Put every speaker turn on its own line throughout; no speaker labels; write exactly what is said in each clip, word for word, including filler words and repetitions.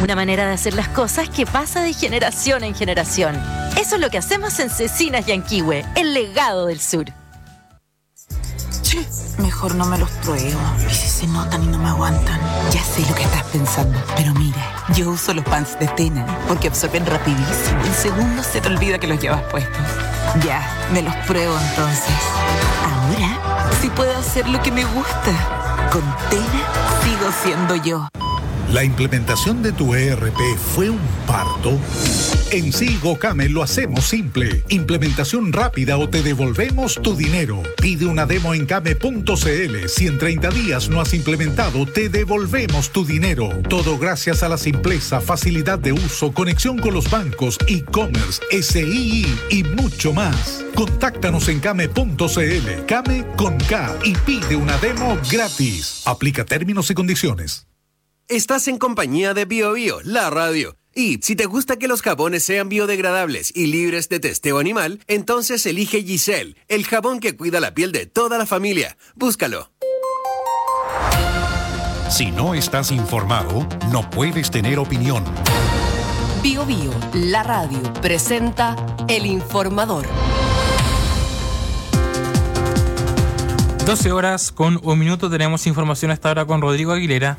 Una manera de hacer las cosas que pasa de generación en generación. Eso es lo que hacemos en Cecinas Yanquihue, el legado del sur.
Che, mejor no me los pruebo. ¿Y si se notan y no me aguantan? Ya sé lo que estás pensando, pero mira, yo uso los pants de Tena porque absorben rapidísimo. En segundos se te olvida que los llevas puestos. Ya, me los pruebo entonces. Ahora sí puedo hacer lo que me gusta. Con Tena sigo siendo yo.
¿La implementación de tu E R P fue un parto? En Sigocame lo hacemos simple. Implementación rápida o te devolvemos tu dinero. Pide una demo en came punto cl. Si en treinta días no has implementado, te devolvemos tu dinero. Todo gracias a la simpleza, facilidad de uso, conexión con los bancos, e-commerce, S I I y mucho más. Contáctanos en came punto cl. Came con K y pide una demo gratis. Aplica términos y condiciones.
Estás en compañía de Bio Bio, la radio. Y si te gusta que los jabones sean biodegradables y libres de testeo animal, entonces elige Giselle, el jabón que cuida la piel de toda la familia. Búscalo.
Si no estás informado, no puedes tener opinión.
Bio Bio, la radio, presenta El Informador.
doce horas con un minuto, tenemos información hasta ahora con Rodrigo Aguilera.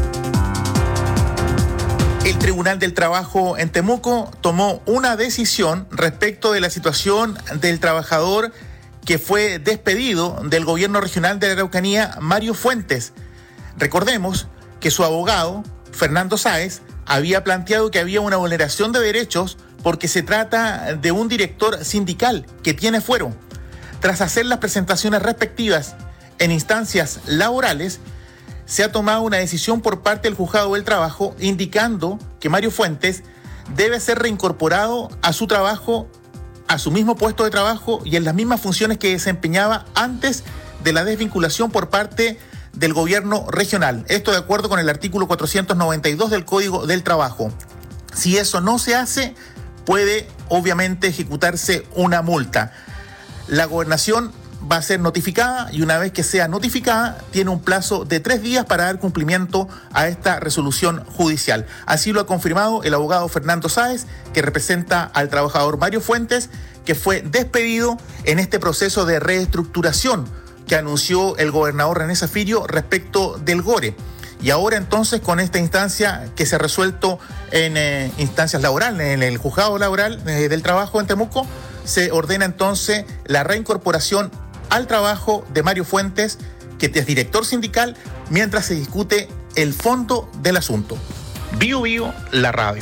El Tribunal del Trabajo en Temuco tomó una decisión respecto de la situación del trabajador que fue despedido del gobierno regional de la Araucanía, Mario Fuentes. Recordemos que su abogado, Fernando Sáez, había planteado que había una vulneración de derechos porque se trata de un director sindical que tiene fuero. Tras hacer las presentaciones respectivas en instancias laborales, se ha tomado una decisión por parte del Juzgado del Trabajo indicando que Mario Fuentes debe ser reincorporado a su trabajo, a su mismo puesto de trabajo y en las mismas funciones que desempeñaba antes de la desvinculación por parte del gobierno regional. Esto de acuerdo con el artículo cuatrocientos noventa y dos del Código del Trabajo. Si eso no se hace, puede obviamente ejecutarse una multa. La gobernación va a ser notificada y una vez que sea notificada tiene un plazo de tres días para dar cumplimiento a esta resolución judicial. Así lo ha confirmado el abogado Fernando Sáez, que representa al trabajador Mario Fuentes, que fue despedido en este proceso de reestructuración que anunció el gobernador René Zafirio respecto del GORE. Y ahora entonces con esta instancia que se ha resuelto en eh, instancias laborales, en el juzgado laboral eh, del trabajo en Temuco, se ordena entonces la reincorporación al trabajo de Mario Fuentes, que es director sindical, mientras se discute el fondo del asunto. Bio Bio, la radio.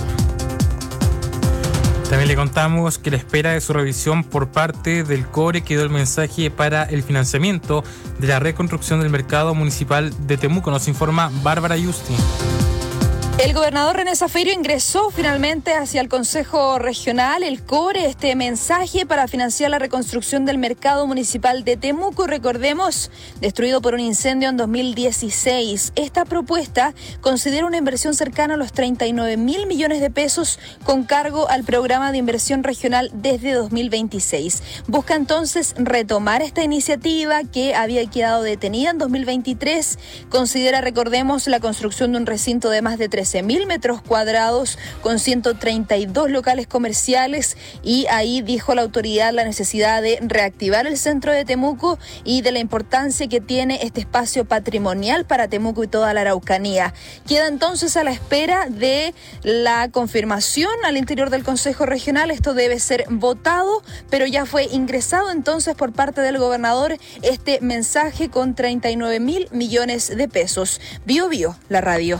También le contamos que la espera de su revisión por parte del CORE quedó el mensaje para el financiamiento de la reconstrucción del mercado municipal de Temuco. Nos informa Bárbara Yusti.
El gobernador René Zafirio ingresó finalmente hacia el Consejo Regional, el CORE, este mensaje para financiar la reconstrucción del mercado municipal de Temuco, recordemos, destruido por un incendio en dos mil dieciséis. Esta propuesta considera una inversión cercana a los treinta y nueve mil millones de pesos con cargo al programa de inversión regional desde dos mil veintiséis. Busca entonces retomar esta iniciativa que había quedado detenida en dos mil veintitrés. Considera, recordemos, la construcción de un recinto de más de trece mil metros cuadrados con ciento treinta y dos locales comerciales, y ahí dijo la autoridad la necesidad de reactivar el centro de Temuco y de la importancia que tiene este espacio patrimonial para Temuco y toda la Araucanía. Queda entonces a la espera de la confirmación al interior del Consejo Regional. Esto debe ser votado, pero ya fue ingresado entonces por parte del gobernador este mensaje con treinta y nueve mil millones de pesos. Bio Bio, la radio.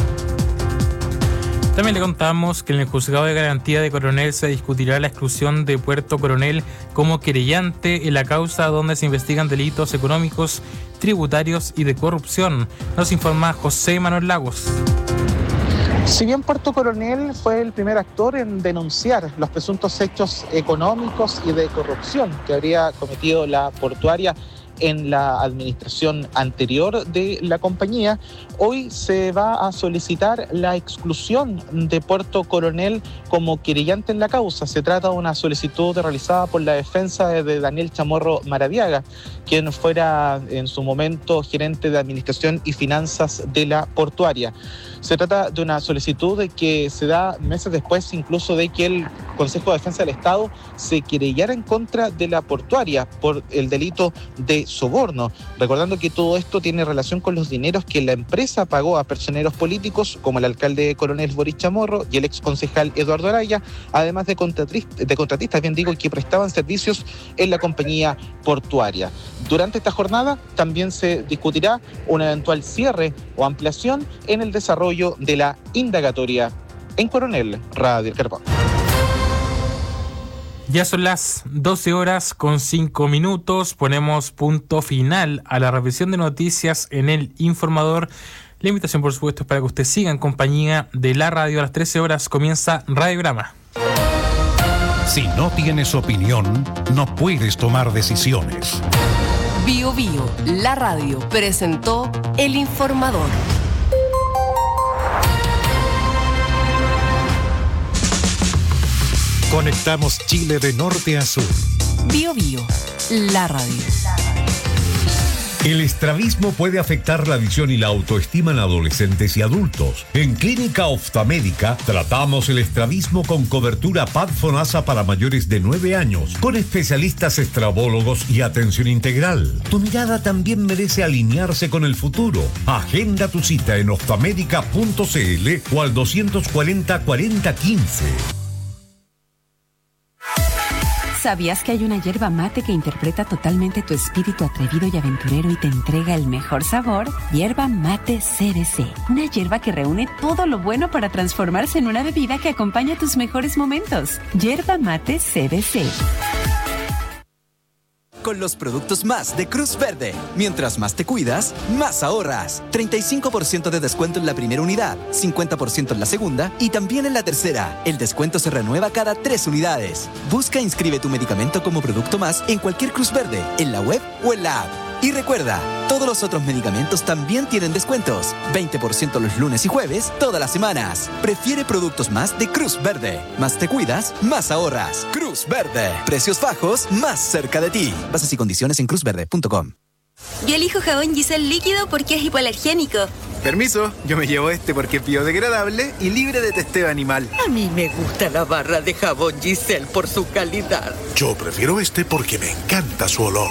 También le contamos que en el Juzgado de Garantía de Coronel se discutirá la exclusión de Puerto Coronel como querellante en la causa donde se investigan delitos económicos, tributarios y de corrupción. Nos informa José Manuel Lagos.
Si bien Puerto Coronel fue el primer actor en denunciar los presuntos hechos económicos y de corrupción que habría cometido la portuaria en la administración anterior de la compañía, hoy se va a solicitar la exclusión de Puerto Coronel como querellante en la causa. Se trata de una solicitud realizada por la defensa de Daniel Chamorro Maradiaga, quien fuera en su momento gerente de Administración y Finanzas de la portuaria. Se trata de una solicitud que se da meses después incluso de que el Consejo de Defensa del Estado se querellara en contra de la portuaria por el delito de soborno. Recordando que todo esto tiene relación con los dineros que la empresa pagó a personeros políticos como el alcalde Coronel Boris Chamorro y el ex concejal Eduardo Araya, además de contratistas, de contratistas, bien digo, que prestaban servicios en la compañía portuaria. Durante esta jornada también se discutirá un eventual cierre o ampliación en el desarrollo de la indagatoria en Coronel. Radio Carbón.
Ya son las doce horas con cinco minutos. Ponemos punto final a la revisión de noticias en El Informador. La invitación, por supuesto, es para que usted siga en compañía de la radio. A las trece horas comienza Radiograma.
Si no tienes opinión, no puedes tomar decisiones.
Bio Bio, la radio, presentó El Informador.
Conectamos Chile de norte a sur.
Bio Bio, la radio.
El estrabismo puede afectar la visión y la autoestima en adolescentes y adultos. En Clínica Oftalmédica tratamos el estrabismo con cobertura P A D FONASA para mayores de nueve años, con especialistas estrabólogos y atención integral. Tu mirada también merece alinearse con el futuro. Agenda tu cita en oftamedica punto c l o al doscientos cuarenta, cuarenta, quince.
¿Sabías que hay una yerba mate que interpreta totalmente tu espíritu atrevido y aventurero y te entrega el mejor sabor? Yerba Mate C B C. Una yerba que reúne todo lo bueno para transformarse en una bebida que acompaña tus mejores momentos. Yerba Mate C B C.
Con los productos más de Cruz Verde. Mientras más te cuidas, más ahorras. treinta y cinco por ciento de descuento en la primera unidad, cincuenta por ciento en la segunda y también en la tercera. El descuento se renueva cada tres unidades. Busca e inscribe tu medicamento como producto más en cualquier Cruz Verde, en la web o en la app. Y recuerda, todos los otros medicamentos también tienen descuentos. veinte por ciento los lunes y jueves, todas las semanas. Prefiere productos más de Cruz Verde. Más te cuidas, más ahorras. Cruz Verde. Precios bajos, más cerca de ti. Bases y condiciones en cruz verde punto com.
Yo elijo jabón Giselle líquido porque es hipoalergénico.
Permiso, yo me llevo este porque es biodegradable y libre de testeo animal.
A mí me gusta la barra de jabón Giselle por su calidad.
Yo prefiero este porque me encanta su olor.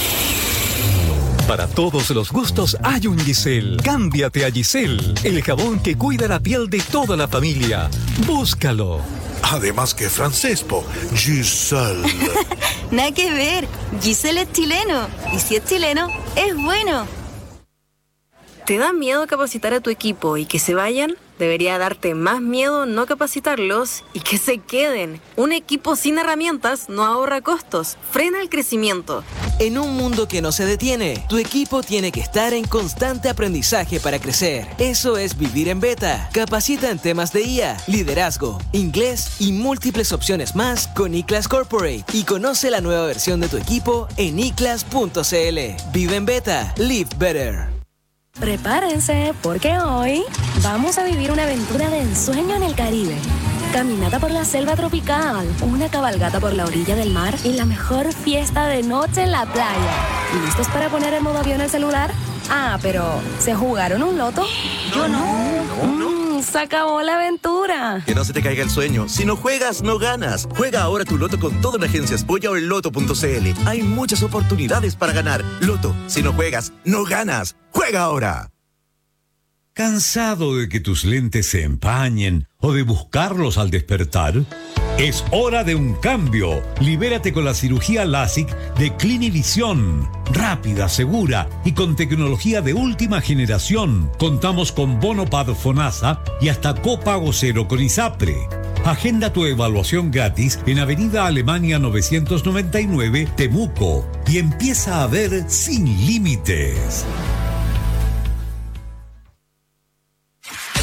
Para todos los gustos hay un Giselle. Cámbiate a Giselle, el jabón que cuida la piel de toda la familia. Búscalo.
Además que francés, po. Giselle.
Nada que ver. Giselle es chileno. Y si es chileno, es bueno. ¿Te da miedo capacitar a tu equipo y que se vayan? Debería darte más miedo no capacitarlos y que se queden. Un equipo sin herramientas no ahorra costos, frena el crecimiento.
En un mundo que no se detiene, tu equipo tiene que estar en constante aprendizaje para crecer. Eso es vivir en beta. Capacita en temas de I A, liderazgo, inglés y múltiples opciones más con iClass Corporate y conoce la nueva versión de tu equipo en i class punto c l. Vive en beta, live better.
Prepárense, porque hoy vamos a vivir una aventura de ensueño en el Caribe. Caminata por la selva tropical, una cabalgata por la orilla del mar y la mejor fiesta de noche en la playa. ¿Listos para poner en modo avión el celular? Ah, pero ¿se jugaron un loto?
Yo no.
Mm, se acabó la aventura.
Que no se te caiga el sueño. Si no juegas, no ganas. Juega ahora tu loto con todo en Agencias Polla o en loto punto c l. Hay muchas oportunidades para ganar. Loto, si no juegas, no ganas. ¡Juega ahora!
¿Cansado de que tus lentes se empañen o de buscarlos al despertar? Es hora de un cambio. Libérate con la cirugía LASIK de Clinivision. Rápida, segura y con tecnología de última generación. Contamos con bono P A D FONASA y hasta copago cero con ISAPRE. Agenda tu evaluación gratis en Avenida Alemania novecientos noventa y nueve, Temuco, y empieza a ver sin límites.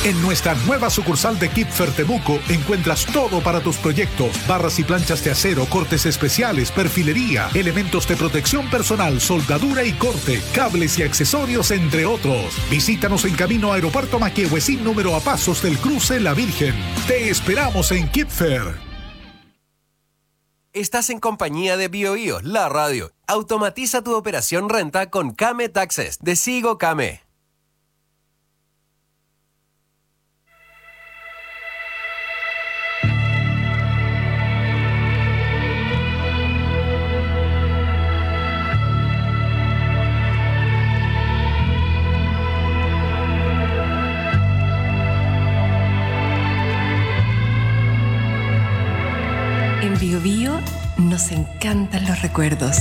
En nuestra nueva sucursal de Kipfer Temuco encuentras todo para tus proyectos: barras y planchas de acero, cortes especiales, perfilería, elementos de protección personal, soldadura y corte, cables y accesorios, entre otros. Visítanos en camino a Aeropuerto Maquehuecín, número a pasos del cruce La Virgen. Te esperamos en Kipfer.
Estás en compañía de BioBio, la radio. Automatiza tu operación renta con Kame Taxes de Sigo Kame.
En Bio Bio nos encantan los recuerdos.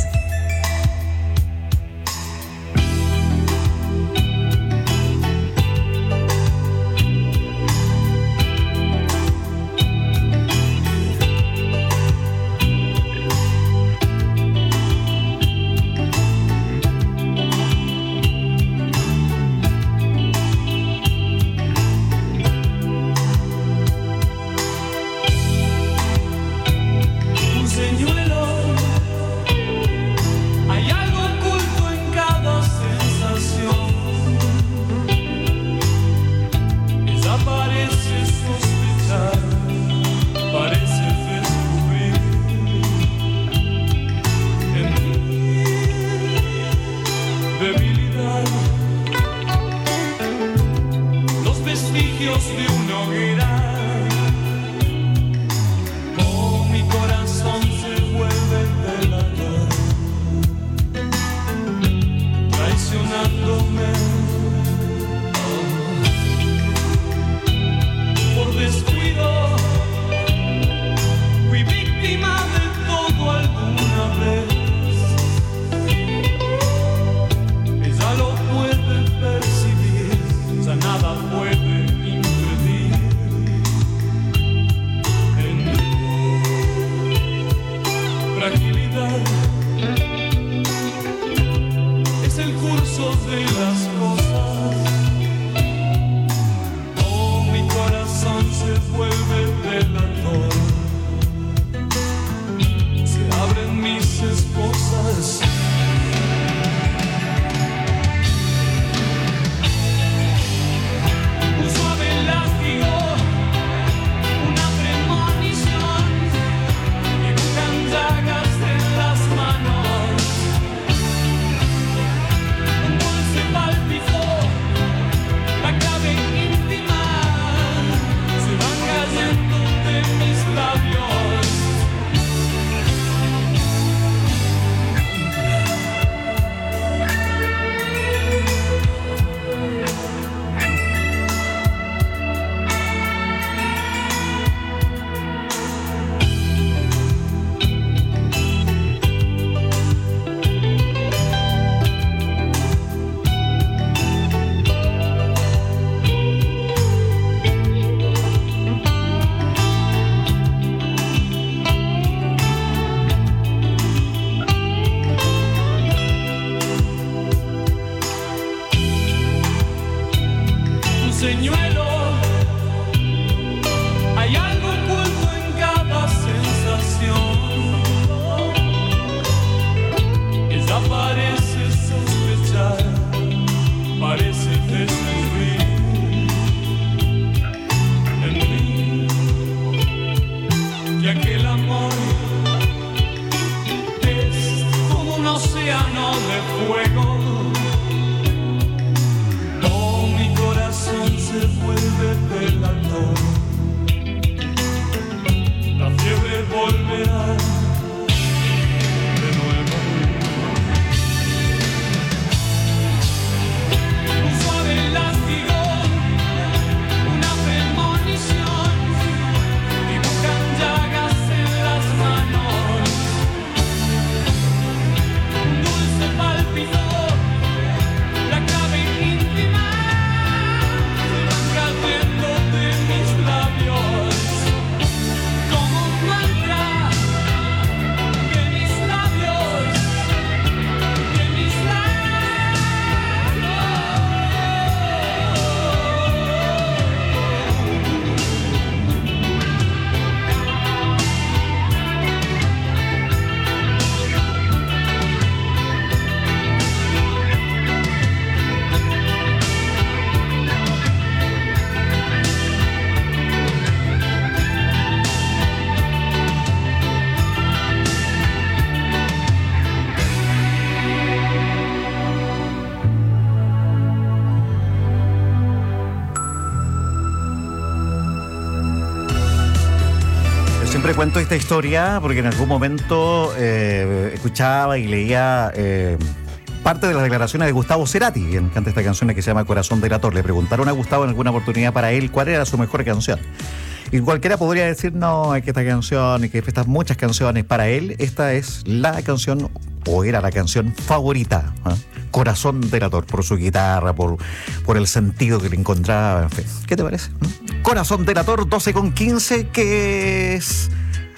siempre cuento esta historia porque en algún momento eh, escuchaba y leía eh, parte de las declaraciones de Gustavo Cerati, quien canta esta canción que se llama Corazón Delator. Le preguntaron a Gustavo en alguna oportunidad para él cuál era su mejor canción. Y cualquiera podría decir, no, es que esta canción, y que estas muchas canciones, para él, esta es la canción, o era la canción favorita, ¿eh? Corazón Delator, por su guitarra, por, por el sentido que le encontraba, en fin. ¿Qué te parece? ¿Eh? Corazón Delator, doce con quince, ¿qué es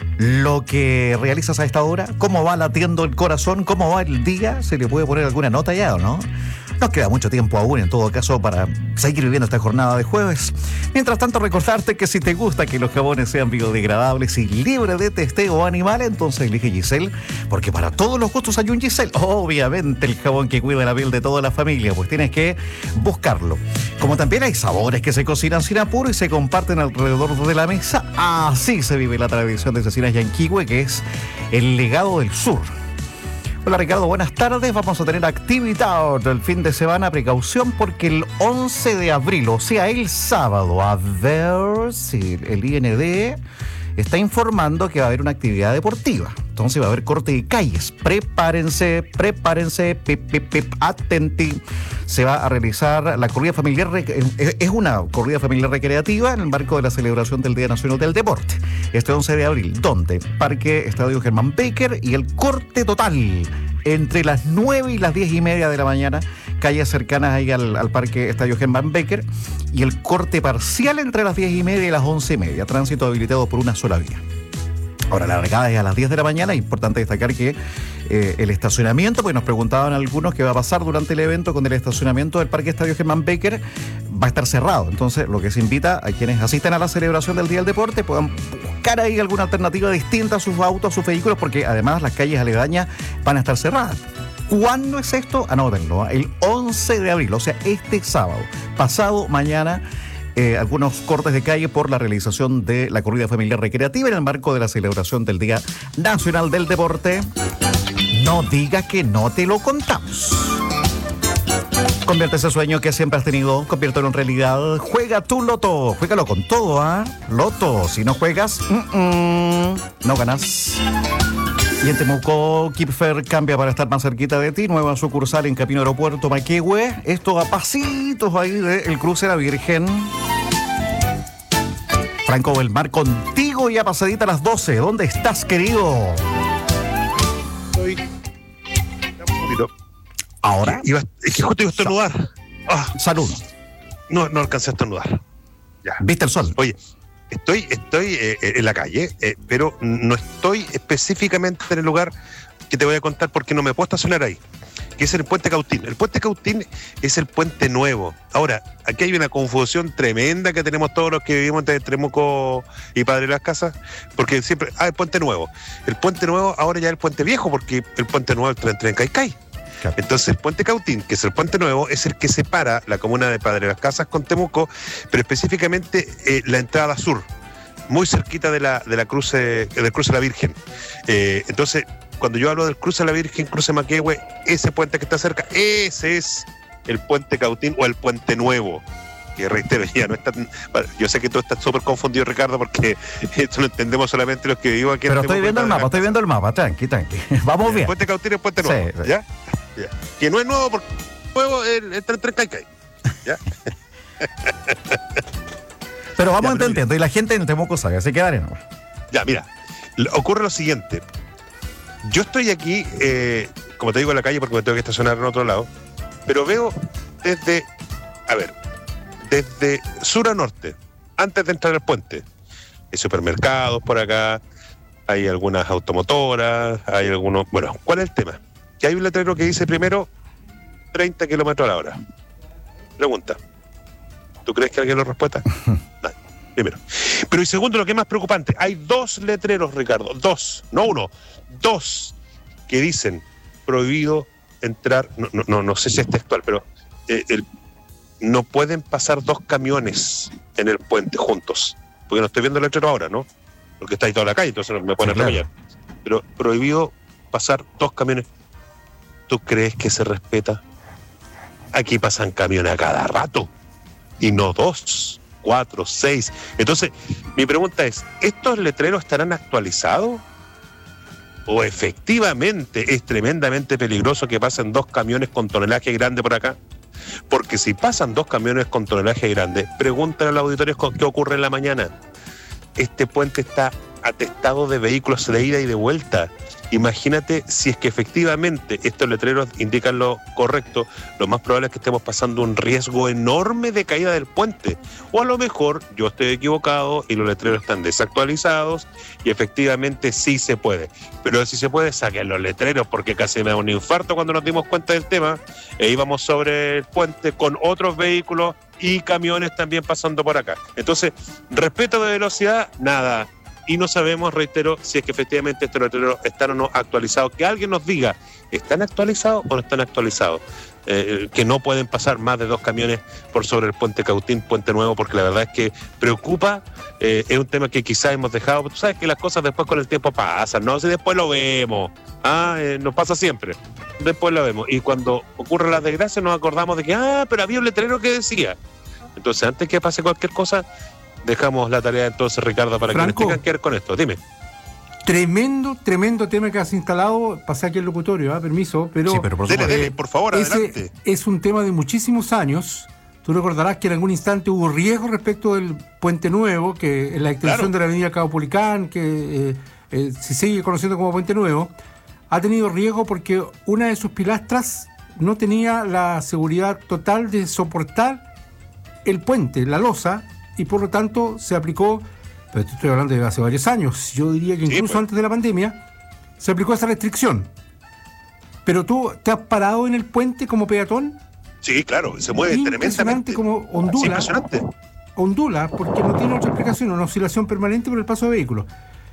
lo que realizas a esta hora? ¿Cómo va latiendo el corazón? ¿Cómo va el día? ¿Se le puede poner alguna nota ya o no? Nos queda mucho tiempo aún, en todo caso, para seguir viviendo esta jornada de jueves. Mientras tanto, recordarte que si te gusta que los jabones sean biodegradables y libres de testeo animal, entonces elige Giselle, porque para todos los gustos hay un Giselle. Obviamente el jabón que cuida la piel de toda la familia, pues tienes que buscarlo. Como también hay sabores que se cocinan sin apuro y se comparten alrededor de la mesa, así se vive la tradición de Cecinas Yanquihue, que es el legado del sur. Hola Ricardo, buenas tardes. Vamos a tener actividad el fin de semana. Precaución porque el once de abril, o sea el sábado, a ver si el I N D está informando que va a haber una actividad deportiva. Entonces va a haber corte de calles. Prepárense, prepárense, pip, pip, pip, atenti. Se va a realizar la corrida familiar, es una corrida familiar recreativa en el marco de la celebración del Día Nacional del Deporte. Este once de abril, ¿dónde? Parque Estadio Germán Becker, y el corte total entre las nueve y las diez y media de la mañana, calles cercanas ahí al, al Parque Estadio Germán Becker, y el corte parcial entre las diez y media y las once y media, tránsito habilitado por una sola vía. Ahora, la largada es a las diez de la mañana. Importante destacar que eh, el estacionamiento, pues nos preguntaban algunos qué va a pasar durante el evento con el estacionamiento del Parque Estadio Germán Becker, va a estar cerrado. Entonces, lo que se invita a quienes asisten a la celebración del Día del Deporte puedan buscar ahí alguna alternativa distinta a sus autos, a sus vehículos, porque además las calles aledañas van a estar cerradas. ¿Cuándo es esto? Anótenlo, ¿eh? El once de abril, o sea, este sábado, pasado mañana. Eh, algunos cortes de calle por la realización de la corrida familiar recreativa en el marco de la celebración del Día Nacional del Deporte. No diga que no te lo contamos. Convierte ese sueño que siempre has tenido, conviértelo en realidad. Juega tu Loto, juégalo con todo, ¿ah? ¿eh? Loto, si no juegas, mm-mm, no ganas. Y en Temuco, Kipfer cambia para estar más cerquita de ti. Nueva sucursal en Camino Aeropuerto Maquehue. Esto a pasitos ahí del cruce La Virgen. Franco Belmar contigo y a pasadita a las doce. ¿Dónde estás, querido?
Estoy...
¿Ahora?
Iba, es que justo iba a estornudar. Ah.
Salud.
No, no alcancé a estornudar. Ya.
¿Viste el sol?
Oye, estoy, estoy eh, en la calle, eh, pero no estoy específicamente en el lugar que te voy a contar porque no me puedo estacionar ahí, que es el Puente Cautín. El Puente Cautín es el puente nuevo. Ahora, aquí hay una confusión tremenda que tenemos todos los que vivimos entre Temuco y Padre Las Casas, porque siempre, ah, el puente nuevo. El puente nuevo ahora ya es el puente viejo, porque el puente nuevo es el tren Caicay. Entonces el Puente Cautín, que es el puente nuevo, es el que separa la comuna de Padre Las Casas con Temuco, pero específicamente eh, la entrada sur, muy cerquita de la, de la cruce, del cruce de la Virgen. Eh, entonces, cuando yo hablo del cruce de la Virgen, cruce Maquehue, ese puente que está cerca, ese es el Puente Cautín o el Puente Nuevo. Que reitero, ya no está. Yo sé que tú estás súper confundido, Ricardo, porque esto lo entendemos solamente los que vivimos aquí.
Pero en estoy viendo el mapa, estoy viendo el mapa, tranqui, tranqui. Vamos
el
bien.
Puente Cautín es el Puente Nuevo, sí, sí. ¿Ya? Ya. Que no es nuevo porque nuevo el, el tren tren Caicay. ¿Ya?
Pero vamos ya, pero entendiendo, mira. Y la gente en Temuco sabe, así que dale nomás.
Ya, mira, ocurre lo siguiente. Yo estoy aquí, eh, como te digo, en la calle porque me tengo que estacionar en otro lado, pero veo desde, a ver, desde sur a norte, antes de entrar al puente, hay supermercados por acá, hay algunas automotoras, hay algunos... Bueno, ¿cuál es el tema? Que hay un letrero que dice primero treinta kilómetros a la hora. Pregunta, ¿tú crees que alguien lo respuesta? No, primero. Pero y segundo, lo que es más preocupante, hay dos letreros, Ricardo, dos, no uno, dos, que dicen prohibido entrar, no, no, no, no sé si es textual, pero eh, el, no pueden pasar dos camiones en el puente juntos, porque no estoy viendo el letrero ahora, ¿no? Porque está ahí toda la calle, entonces me pueden atropellar. Pero prohibido pasar dos camiones. ¿Tú crees que se respeta? Aquí pasan camiones a cada rato, y no dos. cuatro, seis. Entonces, mi pregunta es, ¿estos letreros estarán actualizados? ¿O efectivamente es tremendamente peligroso que pasen dos camiones con tonelaje grande por acá? Porque si pasan dos camiones con tonelaje grande, pregúntale a los auditores qué ocurre en la mañana. Este puente está atestado de vehículos de ida y de vuelta. Imagínate si es que efectivamente estos letreros indican lo correcto, lo más probable es que estemos pasando un riesgo enorme de caída del puente. O a lo mejor yo estoy equivocado y los letreros están desactualizados y efectivamente sí se puede. Pero si se puede, saquen los letreros, porque casi me da un infarto cuando nos dimos cuenta del tema e íbamos sobre el puente con otros vehículos y camiones también pasando por acá. Entonces, respeto de velocidad, nada. Y no sabemos, reitero, si es que efectivamente estos letreros están o no actualizados. Que alguien nos diga, ¿están actualizados o no están actualizados? Eh, que no pueden pasar más de dos camiones por sobre el puente Cautín, Puente Nuevo, porque la verdad es que preocupa. Eh, es un tema que quizás hemos dejado. Tú sabes que las cosas después con el tiempo pasan, ¿no? Si después lo vemos. Ah, eh, nos pasa siempre. Después lo vemos. Y cuando ocurre la desgracia nos acordamos de que, ah, pero había un letrero que decía. Entonces, antes que pase cualquier cosa, dejamos la tarea entonces, Ricardo, para
Franco,
que nos tengan que ver con esto. Dime.
Tremendo, tremendo tema que has instalado. Pasé aquí el locutorio, ¿eh? Permiso, pero...
Sí, pero por dele, dele, por favor,
ese
adelante.
Es un tema de muchísimos años. Tú recordarás que en algún instante hubo riesgo respecto del Puente Nuevo, que en la extensión claro. de la avenida Caupolicán, que eh, eh, se sigue conociendo como Puente Nuevo, ha tenido riesgo porque una de sus pilastras no tenía la seguridad total de soportar el puente, la losa, y por lo tanto se aplicó, pero estoy hablando de hace varios años, yo diría que incluso sí, pues. antes de la pandemia, se aplicó esa restricción. Pero tú te has parado en el puente como peatón.
Sí, claro, se mueve tremendamente.
Como ondula.
Sí, impresionante.
Ondula, porque no tiene otra explicación, una oscilación permanente por el paso de vehículos.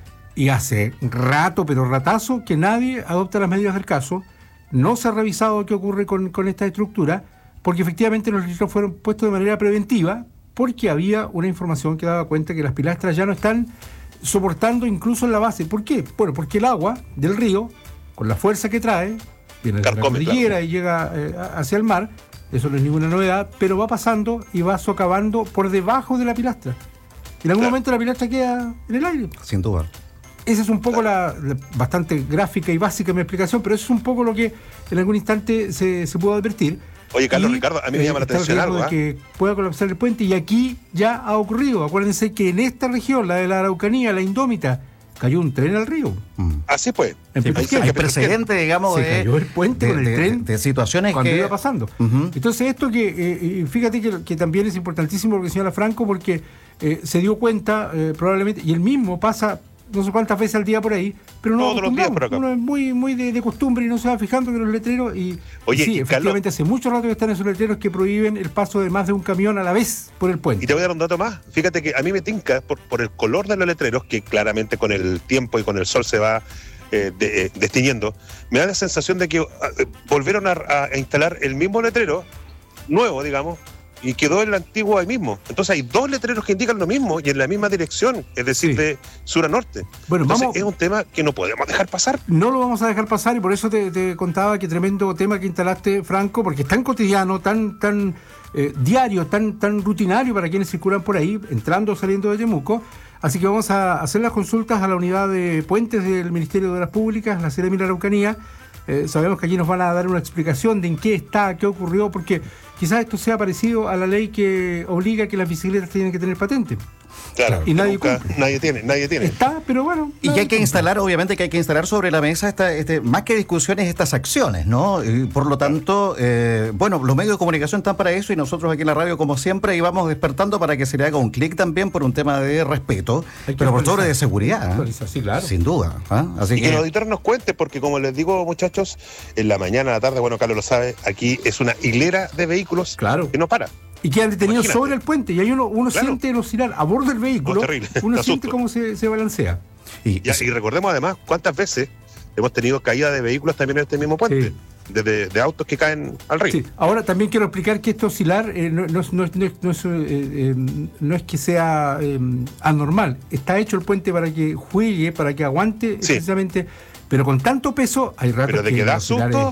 Y hace rato, pero ratazo, que nadie adopta las medidas del caso. No se ha revisado qué ocurre con, con esta estructura, porque efectivamente los registros fueron puestos de manera preventiva, porque había una información que daba cuenta que las pilastras ya no están soportando incluso en la base. ¿Por qué? Bueno, porque el agua del río, con la fuerza que trae, viene de la cordillera claro. y llega eh, hacia el mar, eso no es ninguna novedad, pero va pasando y va socavando por debajo de la pilastra. En algún claro. momento la pilastra queda en el aire.
Sin duda.
Esa es un poco la, la bastante gráfica y básica mi explicación, pero eso es un poco lo que en algún instante se, se pudo advertir.
Oye, Carlos, y, Ricardo, a mí me eh, llama la atención algo.
De
¿eh?
que pueda colapsar el puente, y aquí ya ha ocurrido. Acuérdense que en esta región, la de la Araucanía, la Indómita, cayó un tren al río.
Mm. Así pues.
Sí, hay precedentes, digamos,
se
de,
cayó el puente
de,
con el
de,
tren
de, de situaciones
cuando
que
iba pasando.
Uh-huh.
Entonces esto que, eh, fíjate que, que también es importantísimo lo que señala Franco, porque eh, se dio cuenta eh, probablemente, y él mismo pasa no sé cuántas veces al día por ahí, pero no
todos los días por acá.
Uno es muy, muy de, de costumbre y no se va fijando que los letreros, y,
Oye,
y sí,
y
efectivamente
Carlos,
hace mucho rato que están esos letreros que prohíben el paso de más de un camión a la vez por el puente.
Y te voy a dar un dato más. Fíjate que a mí me tinca por, por el color de los letreros, que claramente con el tiempo y con el sol se va eh, de, eh, destiñendo, me da la sensación de que eh, volvieron a, a instalar el mismo letrero, nuevo, digamos, y quedó el antiguo ahí mismo. Entonces hay dos letreros que indican lo mismo y en la misma dirección, es decir, sí. de sur a norte.
Bueno,
Entonces
vamos,
es un tema que no podemos dejar pasar.
No lo vamos a dejar pasar, y por eso te, te contaba que tremendo tema que instalaste, Franco, porque es tan cotidiano, tan tan eh, diario, tan tan rutinario para quienes circulan por ahí, entrando o saliendo de Temuco. Así que vamos a hacer las consultas a la unidad de puentes del Ministerio de Obras Públicas, la Seremi de la Araucanía. Eh, sabemos que allí nos van a dar una explicación de en qué está, qué ocurrió, porque quizás esto sea parecido a la ley que obliga a que las bicicletas tienen que tener patente.
Claro,
y nadie,
nunca, nadie tiene, nadie tiene.
Está, pero bueno.
Y que hay que instalar, obviamente que hay que instalar sobre la mesa, esta, este, más que discusiones, estas acciones, ¿no? Y por lo tanto, eh, bueno, los medios de comunicación están para eso, y nosotros aquí en la radio, como siempre, íbamos despertando para que se le haga un clic también por un tema de respeto, pero por sobre de seguridad. ¿eh?
Sí, claro.
Sin duda. ¿eh? Así
y que, que los auditores nos cuenten, porque como les digo, muchachos, en la mañana, en la tarde, bueno, Carlos lo sabe, aquí es una hilera de vehículos
claro.
que no para.
Y quedan detenidos
Imagínate.
sobre el puente, y ahí uno, uno
claro.
siente el oscilar a bordo del vehículo,
no,
uno siente cómo se, se balancea.
Y, y, y recordemos además cuántas veces hemos tenido caída de vehículos también en este mismo puente, sí. de, de, de autos que caen al río. Sí.
Ahora también quiero explicar que este oscilar eh, no, no, no, no, no, es, eh, eh, no es que sea eh, anormal, está hecho el puente para que juegue, para que aguante sí. precisamente, pero con tanto peso hay ratos
pero de
que,
que da susto.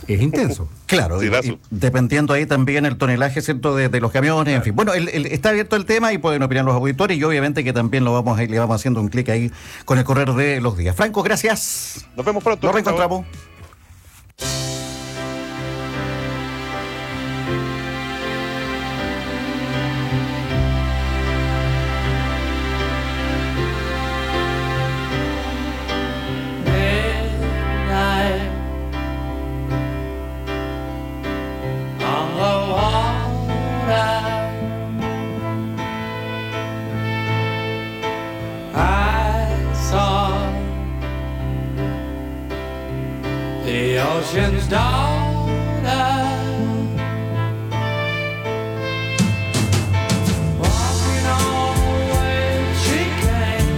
es intenso.
Claro,
Sí,
y-
raso.
y dependiendo ahí también el tonelaje, ¿cierto?, de, de los camiones, en fin. Bueno, el- el- está abierto el tema y pueden opinar los auditores y obviamente que también lo vamos a ir, le vamos haciendo un clic ahí con el correr de los días. Franco, gracias.
Nos vemos pronto.
Nos reencontramos.
Midnight on the water, I saw the ocean's daughter walking on the way she came.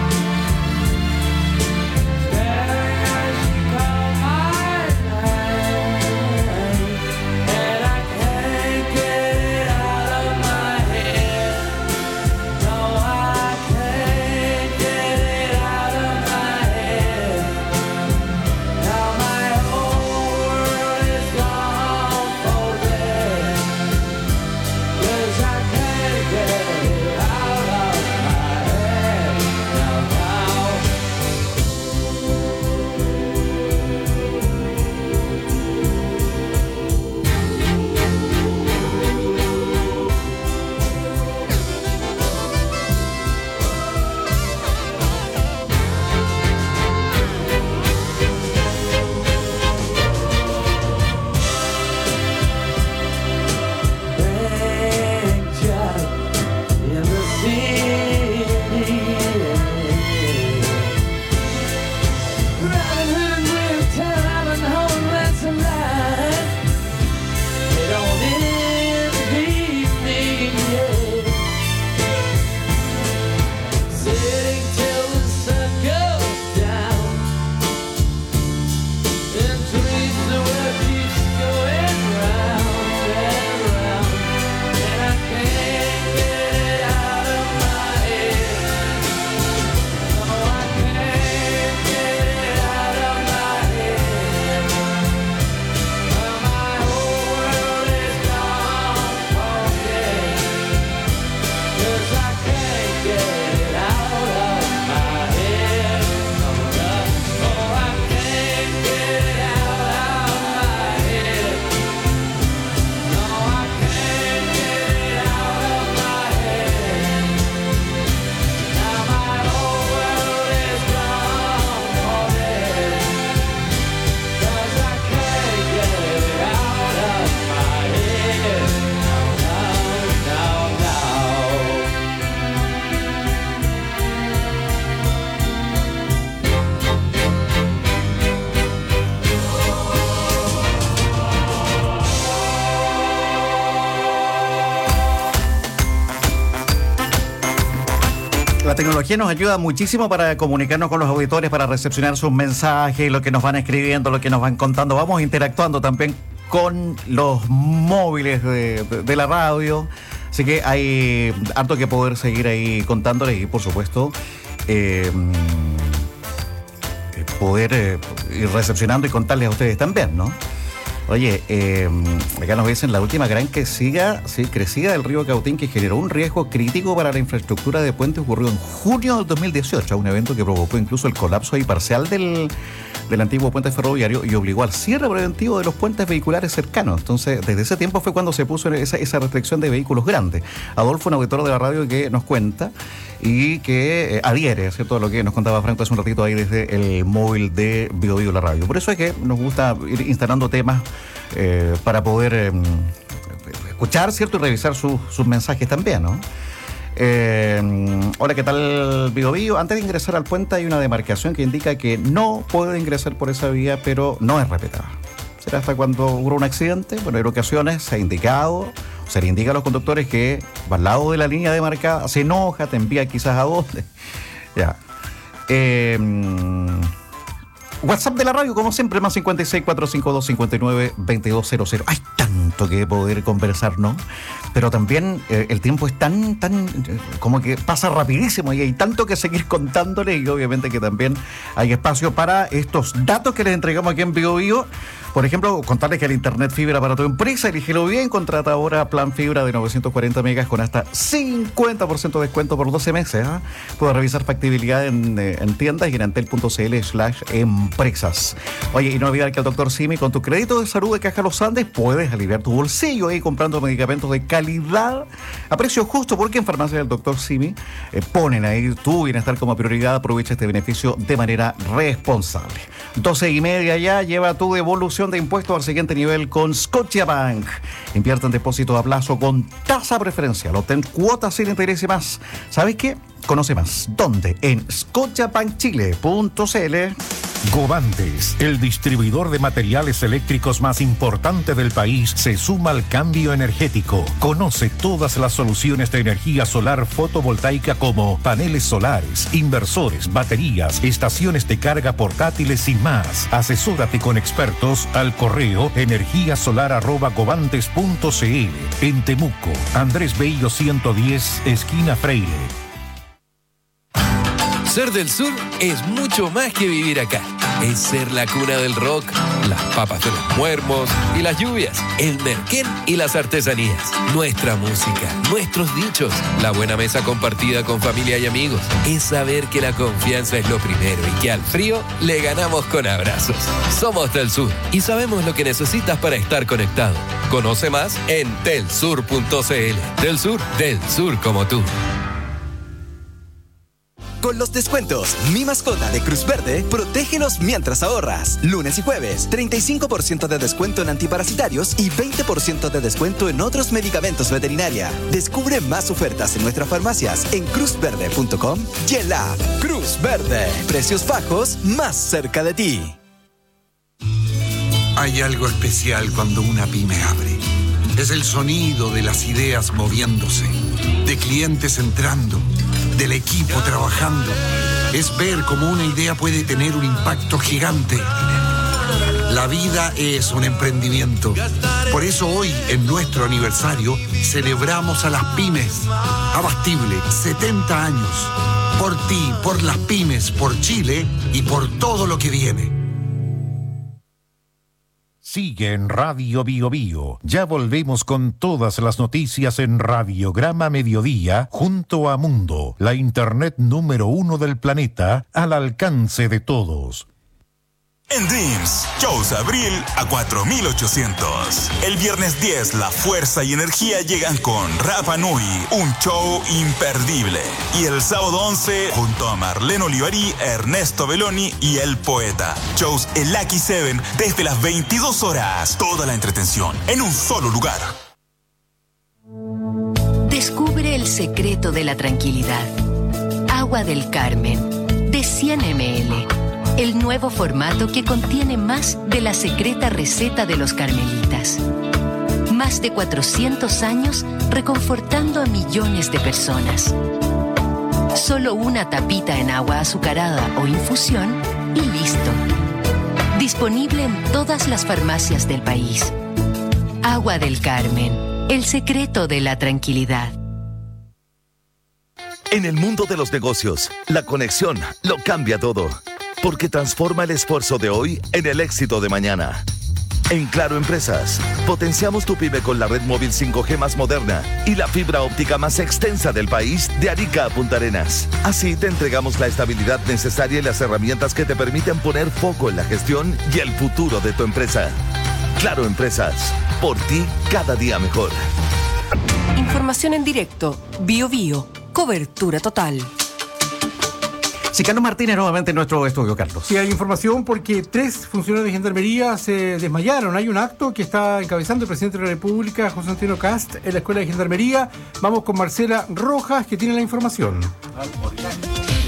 La tecnología nos ayuda muchísimo para comunicarnos con los auditores, para recepcionar sus mensajes, lo que nos van escribiendo, lo que nos van contando. Vamos interactuando también con los móviles de, de, de la radio. Así que hay harto que poder seguir ahí contándoles y, por supuesto, eh, poder eh, ir recepcionando y contarles a ustedes también, ¿no? Oye, eh, acá nos dicen la última gran que siga, sí, crecida del río Cautín que generó un riesgo crítico para la infraestructura de puente ocurrió en junio del dos mil dieciocho, un evento que provocó incluso el colapso y parcial del, del antiguo puente ferroviario y obligó al cierre preventivo de los puentes vehiculares cercanos. Entonces, desde ese tiempo fue cuando se puso esa, esa restricción de vehículos grandes. Adolfo, un auditor de la radio que nos cuenta y que eh, adhiere, ¿cierto?, a lo que nos contaba Franco hace un ratito ahí desde el móvil de Bio Bio la radio. Por eso es que nos gusta ir instalando temas eh, para poder eh, escuchar, ¿cierto?, y revisar su, sus mensajes también, ¿no? Eh, hola, ¿qué tal, Bio Bio? Antes de ingresar al puente hay una demarcación que indica que no puede ingresar por esa vía, pero no es respetada. ¿Será hasta cuando ocurre un accidente? Bueno, en ocasiones se ha indicado, se le indica a los conductores que va al lado de la línea demarcada, se enoja, te envía quizás a dónde. Ya. Eh, WhatsApp de la radio, como siempre, más cincuenta y seis, cuatrocientos cincuenta y dos, cincuenta y nueve, veintidós cero cero. Hay tanta tanto que poder conversar, ¿no? Pero también eh, el tiempo es tan, tan, eh, como que pasa rapidísimo y hay tanto que seguir contándole y obviamente que también hay espacio para estos datos que les entregamos aquí en Bio Bio. Por ejemplo, contarles que el Internet Fibra para tu empresa, elígelo bien, contrata ahora plan fibra de novecientos cuarenta megas con hasta cincuenta por ciento de descuento por doce meses. ¿eh? Puedes revisar factibilidad en, eh, en tiendas y en antel.cl slash empresas. Oye, y no olvidar que el doctor Simi, con tu crédito de salud de Caja Los Andes, puedes aliviar tu bolsillo ahí comprando medicamentos de calidad a precio justo, porque en Farmacia del doctor Simi eh, ponen ahí tu bienestar como prioridad. Aprovecha este beneficio de manera responsable. doce y media ya, lleva tu devolución de impuestos al siguiente nivel con Scotiabank. Invierte en depósito a plazo con tasa preferencial. Obtén cuotas sin interés y más. ¿Sabes qué? Conoce más. ¿Dónde? En scotiabank chile punto c l.
Govantes, el distribuidor de materiales eléctricos más importante del país, se suma al cambio energético. Conoce todas las soluciones de energía solar fotovoltaica como paneles solares, inversores, baterías, estaciones de carga portátiles y más. Asesórate con expertos al correo energía solar arroba govantes punto c l. En Temuco, Andrés Bello ciento diez, esquina Freire.
Ser del sur es mucho más que vivir acá. Es ser la cuna del rock, las papas de los muermos y las lluvias, el merquén y las artesanías, nuestra música, nuestros dichos, la buena mesa compartida con familia y amigos. Es saber que la confianza es lo primero y que al frío le ganamos con abrazos. Somos del sur y sabemos lo que necesitas para estar conectado. Conoce más en telsur punto c l. Del sur, del sur como tú.
Con los descuentos Mi Mascota de Cruz Verde, protégelos mientras ahorras. Lunes y jueves, treinta y cinco por ciento de descuento en antiparasitarios y veinte por ciento de descuento en otros medicamentos veterinaria. Descubre más ofertas en nuestras farmacias en cruz verde punto com y en la app. Cruz Verde, precios bajos más cerca de ti.
Hay algo especial cuando una pyme abre. Es el sonido de las ideas moviéndose, de clientes entrando, del equipo trabajando. Es ver cómo una idea puede tener un impacto gigante. La vida es un emprendimiento. Por eso hoy, en nuestro aniversario, celebramos a las pymes. Abastible, setenta años. Por ti, por las pymes, por Chile y por todo lo que viene.
Sigue en Radio Bio Bio. Ya volvemos con todas las noticias en Radiograma Mediodía junto a Mundo, la internet número uno del planeta, al alcance de todos.
En Dreams, shows abril a cuatro mil ochocientos. El viernes diez, la fuerza y energía llegan con Rapa Nui, un show imperdible. Y el sábado once, junto a Marlene Olivari, Ernesto Belloni y El Poeta. Shows en Lucky Seven desde las veintidós horas. Toda la entretención en un solo lugar.
Descubre el secreto de la tranquilidad. Agua del Carmen, de cien mililitros. El nuevo formato que contiene más de la secreta receta de los carmelitas. Más de cuatrocientos años reconfortando a millones de personas. Solo una tapita en agua azucarada o infusión y listo. Disponible en todas las farmacias del país. Agua del Carmen, el secreto de la tranquilidad.
En el mundo de los negocios, la conexión lo cambia todo. Porque transforma el esfuerzo de hoy en el éxito de mañana. En Claro Empresas, potenciamos tu pyme con la red móvil cinco G más moderna y la fibra óptica más extensa del país, de Arica a Punta Arenas. Así te entregamos la estabilidad necesaria y las herramientas que te permiten poner foco en la gestión y el futuro de tu empresa. Claro Empresas, por ti cada día mejor.
Información en directo, Bio Bio, cobertura total.
Sí, Carlos Martínez nuevamente en nuestro estudio, Carlos.
Sí, hay información porque tres funcionarios de Gendarmería se desmayaron. Hay un acto que está encabezando el presidente de la República, José Antonio Kast, en la Escuela de Gendarmería. Vamos con Marcela Rojas, que tiene la información.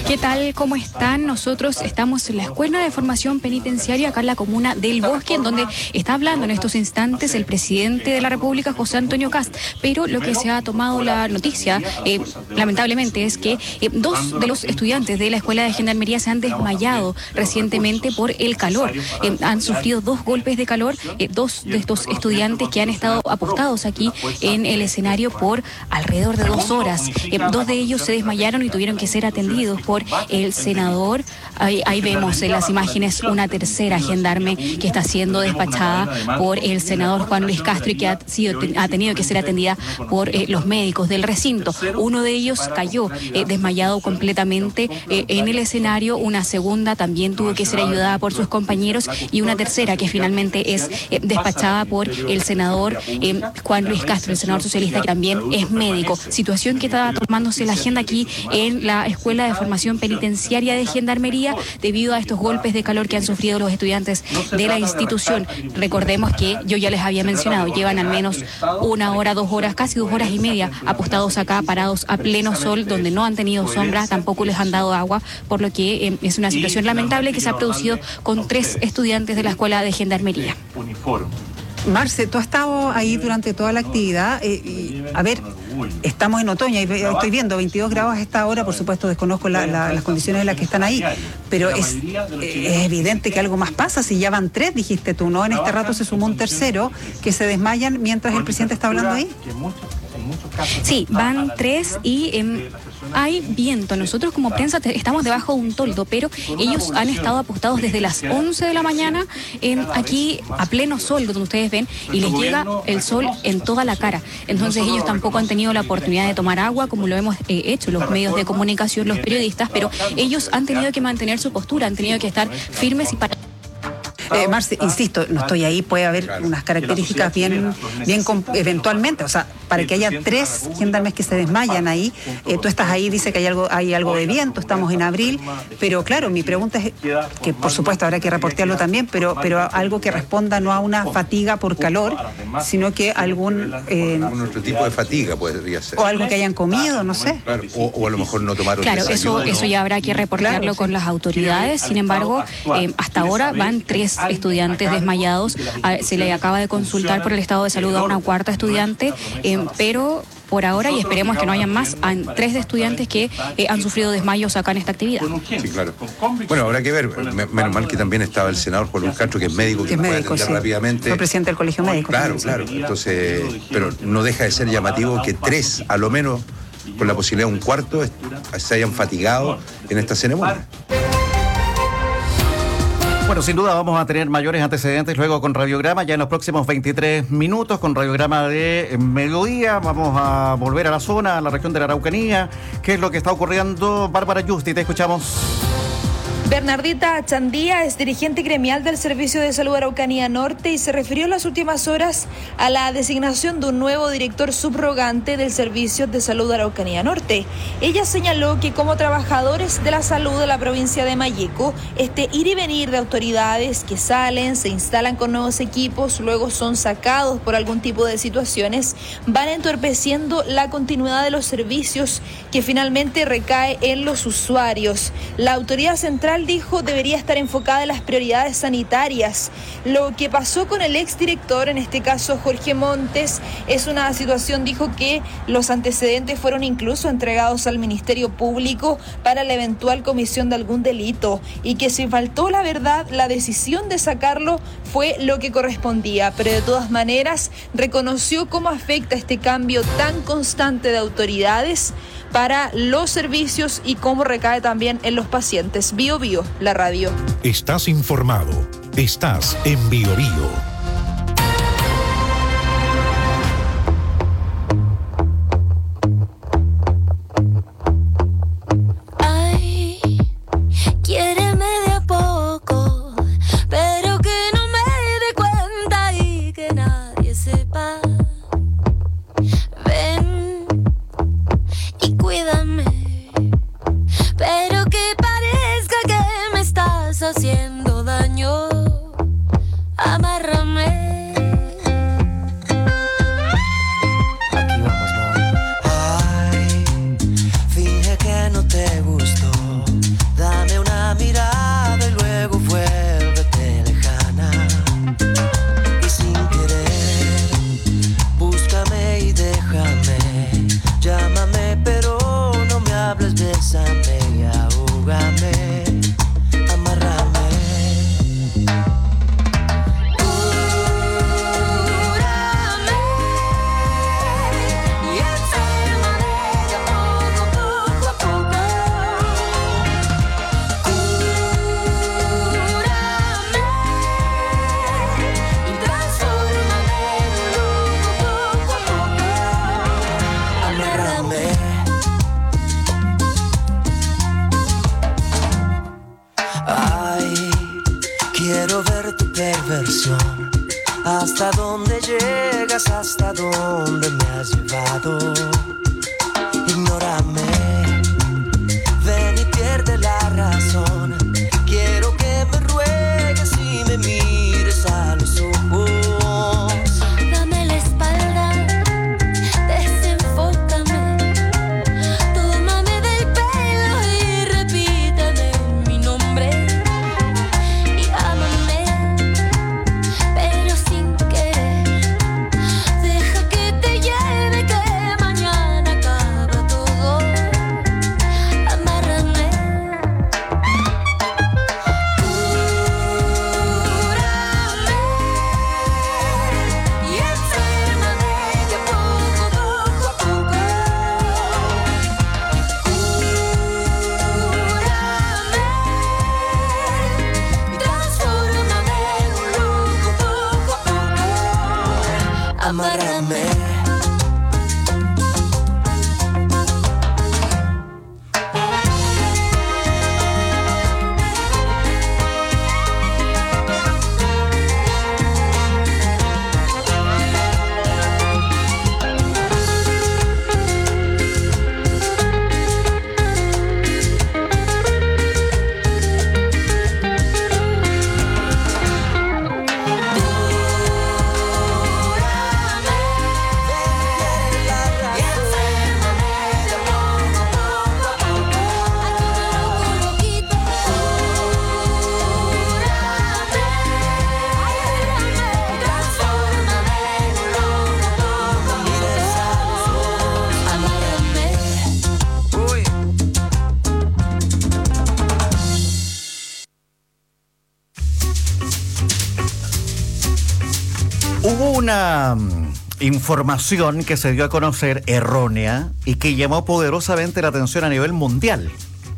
¿Qué tal? ¿Cómo están? Nosotros estamos en la Escuela de Formación Penitenciaria acá en la comuna del Bosque, en donde está hablando en estos instantes el presidente de la República, José Antonio Kast. Pero lo que se ha tomado la noticia, eh, lamentablemente, es que eh, dos de los estudiantes de la Escuela de Gendarmería se han desmayado recientemente por el calor. Eh, han sufrido dos golpes de calor, eh, dos de estos estudiantes que han estado apostados aquí en el escenario por alrededor de dos horas. Eh, dos de ellos se desmayaron y tuvieron que ser atendidos por el senador. Ahí, ahí vemos en las imágenes una tercera gendarme que está siendo despachada por el senador Juan Luis Castro y que ha, sido, ha tenido que ser atendida por eh, los médicos del recinto. Uno de ellos cayó eh, desmayado completamente eh, en el escenario, una segunda también tuvo que ser ayudada por sus compañeros y una tercera que finalmente es eh, despachada por el senador eh, Juan Luis Castro, el senador socialista que también es médico. Situación que está tomándose la agenda aquí en la Escuela de Formación Penitenciaria de Gendarmería debido a estos golpes de calor que han sufrido los estudiantes de la institución. Recordemos que yo ya les había mencionado, llevan al menos una hora, dos horas, casi dos horas y media apostados acá, parados a pleno sol, donde no han tenido sombra, tampoco les han dado agua, por lo que eh, es una situación lamentable que se ha producido con tres estudiantes de la Escuela de Gendarmería.
Marce, tú has estado ahí durante toda la actividad. Eh, y, a ver, estamos en otoño y estoy viendo veintidós grados a esta hora, por supuesto desconozco la, la, las condiciones en las que están ahí, pero es, es evidente que algo más pasa. Si ya van tres, dijiste tú, ¿no? En este rato se sumó un tercero que se desmayan mientras el presidente está hablando ahí.
Sí, van tres y eh, hay viento. Nosotros como prensa te, estamos debajo de un toldo, pero ellos han estado apostados desde las once de la mañana eh, aquí a pleno sol, donde ustedes ven, y les llega el sol en toda la cara. Entonces ellos tampoco han tenido la oportunidad de tomar agua, como lo hemos eh, hecho los medios de comunicación, los periodistas, pero ellos han tenido que mantener su postura, han tenido que estar firmes y para...
Eh, Marce, insisto, no estoy ahí, puede haber unas características bien, bien eventualmente, o sea, para que haya tres gendarmes que se desmayan ahí, eh, tú estás ahí, dice que hay algo, hay algo de viento, estamos en abril, pero claro, mi pregunta es, que por supuesto habrá que reportearlo también, pero, pero algo que responda no a una fatiga por calor, sino que algún... Eh,
algún otro tipo de fatiga podría ser.
O algo que hayan comido, no sé.
Claro, o, o a lo mejor no tomaron
Claro, eso, eso ya habrá que reportearlo claro, con sí. las autoridades, sin embargo, eh, hasta ahora van tres estudiantes desmayados, se le acaba de consultar por el estado de salud a una cuarta estudiante, eh, pero por ahora, y esperemos que no hayan más, hay tres de estudiantes que eh, han sufrido desmayos acá en esta actividad.
Sí, claro. Bueno, habrá que ver, menos mal que también estaba el senador Juan Luis Castro, que es médico, que, que es puede médico, atender sí. rápidamente.
Fue presidente del Colegio Médico.
Claro, claro. Entonces, pero no deja de ser llamativo que tres, a lo menos, con la posibilidad de un cuarto, se hayan fatigado en esta ceremonia.
Bueno, sin duda vamos a tener mayores antecedentes luego con radiograma, ya en los próximos veintitrés minutos, con radiograma de mediodía. Vamos a volver a la zona, a la región de la Araucanía. ¿Qué es lo que está ocurriendo? Bárbara Yusti, te escuchamos.
Bernardita Chandía es dirigente gremial del Servicio de Salud Araucanía Norte y se refirió en las últimas horas a la designación de un nuevo director subrogante del Servicio de Salud Araucanía Norte. Ella señaló que como trabajadores de la salud de la provincia de Malleco, este ir y venir de autoridades que salen, se instalan con nuevos equipos, luego son sacados por algún tipo de situaciones, van entorpeciendo la continuidad de los servicios que finalmente recae en los usuarios. La autoridad central, dijo, debería estar enfocada en las prioridades sanitarias. Lo que pasó con el exdirector, en este caso Jorge Montes, es una situación, dijo, que los antecedentes fueron incluso entregados al Ministerio Público para la eventual comisión de algún delito y que si faltó la verdad, la decisión de sacarlo fue lo que correspondía, pero de todas maneras reconoció cómo afecta este cambio tan constante de autoridades para los servicios y cómo recae también en los pacientes. Bio Bio, la radio.
Estás informado. Estás en Bio Bio.
Haciendo daño, amárrame. Aquí vamos, amor. Ay, finge que no te gustó.
hasta dónde llegas, hasta dónde me has llevado. Ignórame, ven y pierde la razón. Quiero que me ruegues y me mires a los ojos.
Dame la espalda, desenfócame, tómame del pelo y repítame mi nombre. Y ámame, pero sin querer. Deja que te lleve, que mañana acaba todo. Amárrame, y enférmame de poco, poco a poco. Cúrame y transfórmame en un loco poco a poco. Amárrame.
Hubo una mm, información que se dio a conocer errónea y que llamó poderosamente la atención a nivel mundial.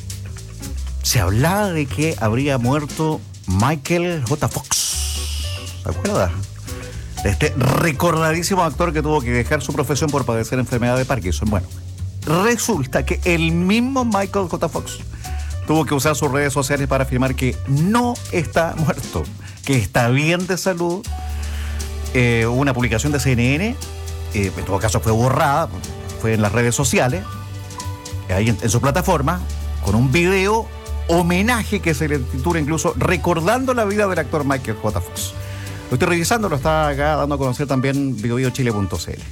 Se hablaba de que habría muerto Michael J. Fox. ¿Se acuerda? Este recordadísimo actor que tuvo que dejar su profesión por padecer enfermedad de Parkinson. Bueno, resulta que el mismo Michael J. Fox tuvo que usar sus redes sociales para afirmar que no está muerto, que está bien de salud. Eh, una publicación de C N N, eh, en todo caso fue borrada, fue en las redes sociales, ahí en, en su plataforma, con un video homenaje que se le titula incluso Recordando la vida del actor Michael J. Fox. Lo estoy revisando, lo está acá dando a conocer también bio bio chile punto c l.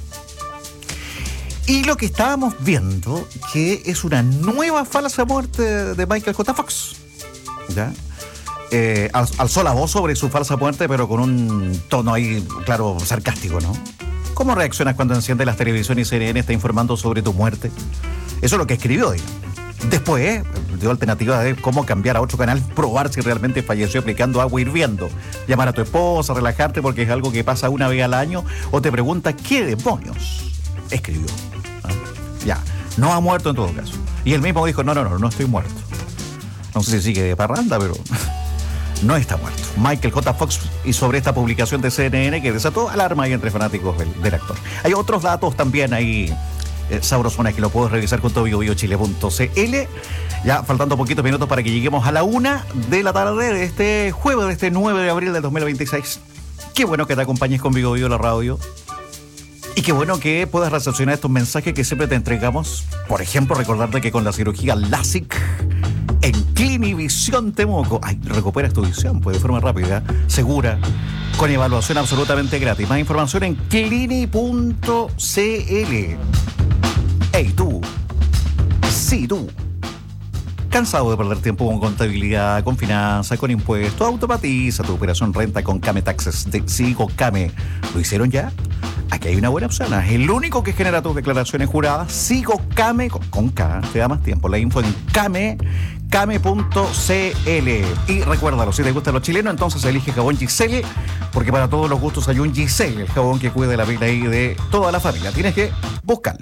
Y lo que estábamos viendo, que es una nueva falsa muerte de Michael J. Fox, ¿ya? Eh, alzó la voz sobre su falsa muerte, pero con un tono ahí, claro, sarcástico, ¿no? ¿Cómo reaccionas cuando enciende las televisiones y C N N está informando sobre tu muerte? Eso es lo que escribió hoy. Después eh, dio alternativa de cómo cambiar a otro canal, probar si realmente falleció aplicando agua hirviendo, llamar a tu esposa, relajarte porque es algo que pasa una vez al año, o te pregunta qué demonios escribió. ¿Ah? Ya, no ha muerto en todo caso. Y él mismo dijo, no, no, no, no estoy muerto. No sé si sigue de parranda, pero no está muerto. Michael J. Fox, y sobre esta publicación de C N N que desató alarma ahí entre fanáticos del, del actor. Hay otros datos también ahí, eh, sabrosones, que lo puedes revisar junto a bio bio chile punto c l. Ya faltando poquitos minutos para que lleguemos a la una de la tarde de este jueves, de este nueve de abril del dos mil veintiséis. Qué bueno que te acompañes con Bio Bio la radio. Y qué bueno que puedas recepcionar estos mensajes que siempre te entregamos. Por ejemplo, recordarte que con la cirugía LASIK en Clinivisión Temuco, ay, recuperas tu visión, pues de forma rápida, segura, con evaluación absolutamente gratis. Más información en clini punto c l. Hey, tú. Sí, tú. ¿Cansado de perder tiempo con contabilidad, con finanzas, con impuestos? Automatiza tu operación renta con Came Taxes de Sigo Came. ¿Lo hicieron ya? Aquí hay una buena opción. Es el único que genera tus declaraciones juradas. Sigo Came con, con K. Te da más tiempo. La info en Came, came punto c l. Y recuérdalo, si te gustan los chilenos, entonces elige jabón Giselle, porque para todos los gustos hay un Giselle, el jabón que cuida de la piel ahí de toda la familia. Tienes que buscarlo.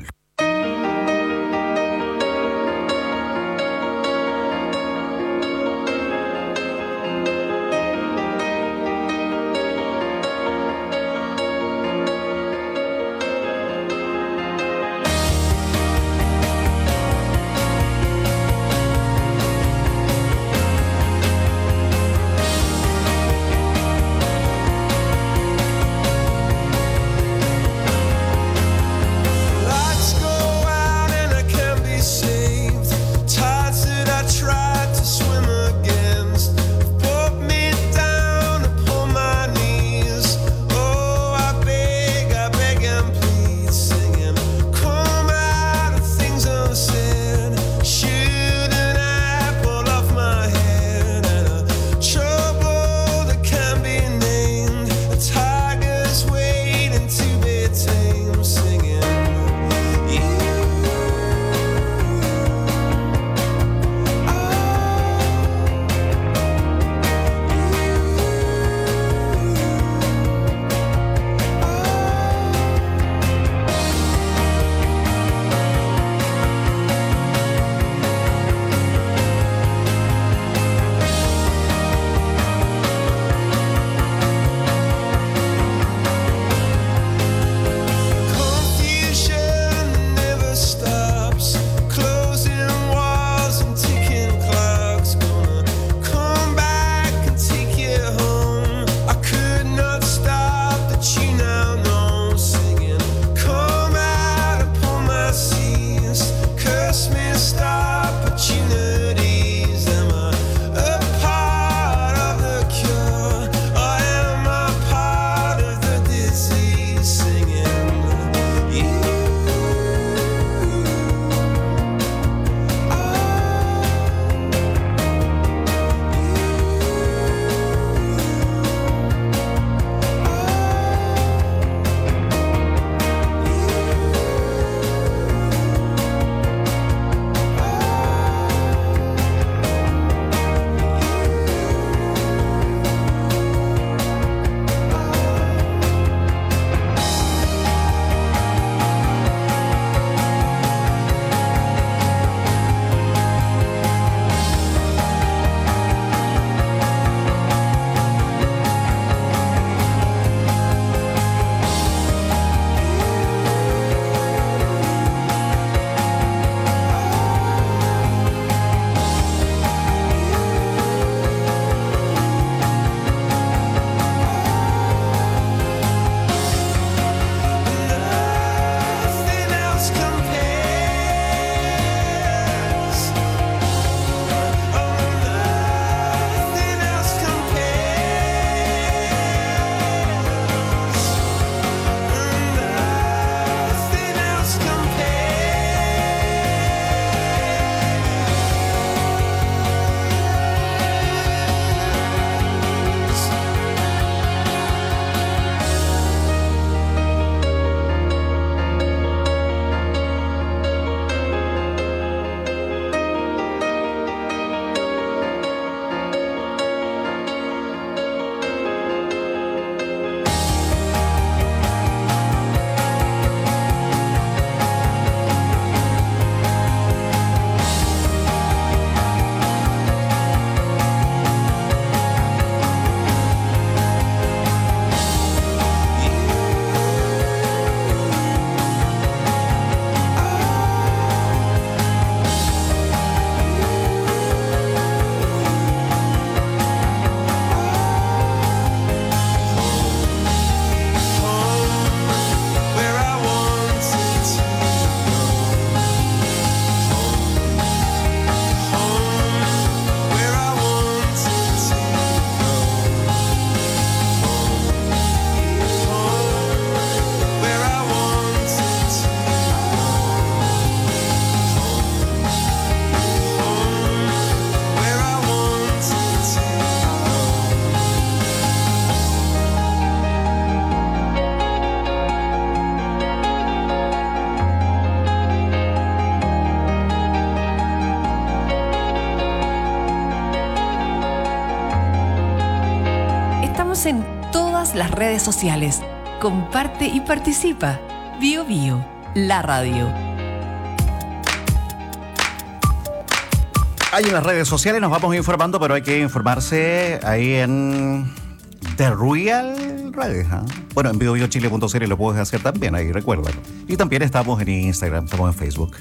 Estamos en todas las redes sociales. Comparte y participa. Bio Bio, la radio.
Hay en las redes sociales, nos vamos informando, pero hay que informarse ahí en The Real Radio. ¿eh? Bueno, en bio bio chile punto c l lo puedes hacer también, ahí recuérdalo. Y también estamos en Instagram, estamos en Facebook.